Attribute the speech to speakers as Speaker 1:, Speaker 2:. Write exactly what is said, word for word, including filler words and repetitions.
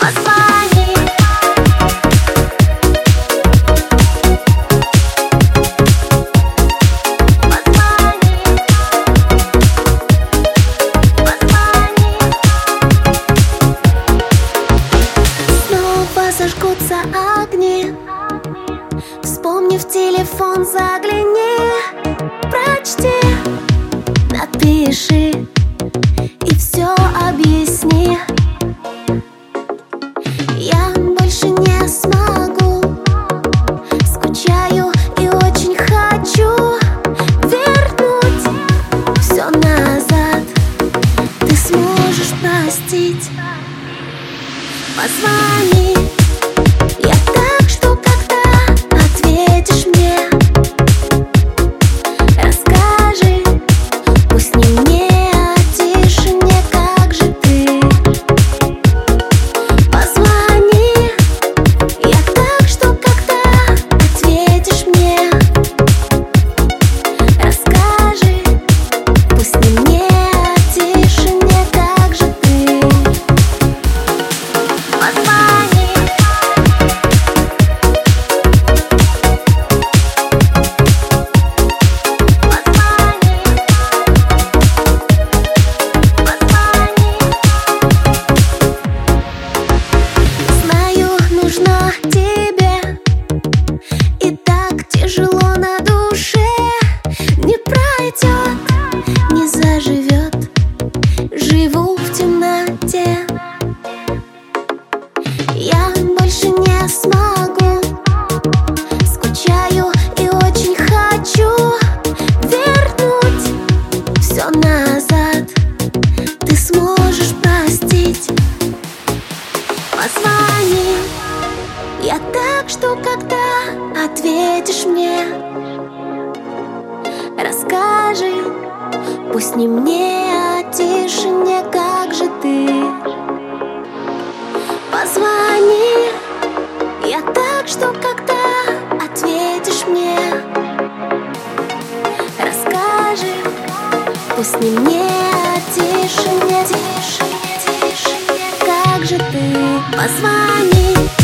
Speaker 1: Позвони. Снова зажгутся огни. Вспомни, в телефон загляни. Прочти, напиши и все объясни. Я больше не смогу. Скучаю и очень хочу вернуть все назад. Ты сможешь простить. Позвони. Я так жду, когда ответишь мне. Расскажи, пусть не мне, а тишине, как же ты. Позвони. Я так жду, когда ответишь мне. Расскажи, пусть не мне, а тишине, как же ты. Позвони. Знаю, нужна тебе, и так тяжело на душе. Не пройдет, не заживет, живу в темноте. Я больше не смогу. Скучаю и очень хочу вернуть все назад. Ты сможешь простить. Позвони. Я так жду, когда ответишь мне. Расскажи, пусть не мне, а тишине, как же ты. Позвони. Я так жду, когда ответишь мне. Расскажи, пусть не мне, а тишине, тишине, тишине, как же ты. Позвони.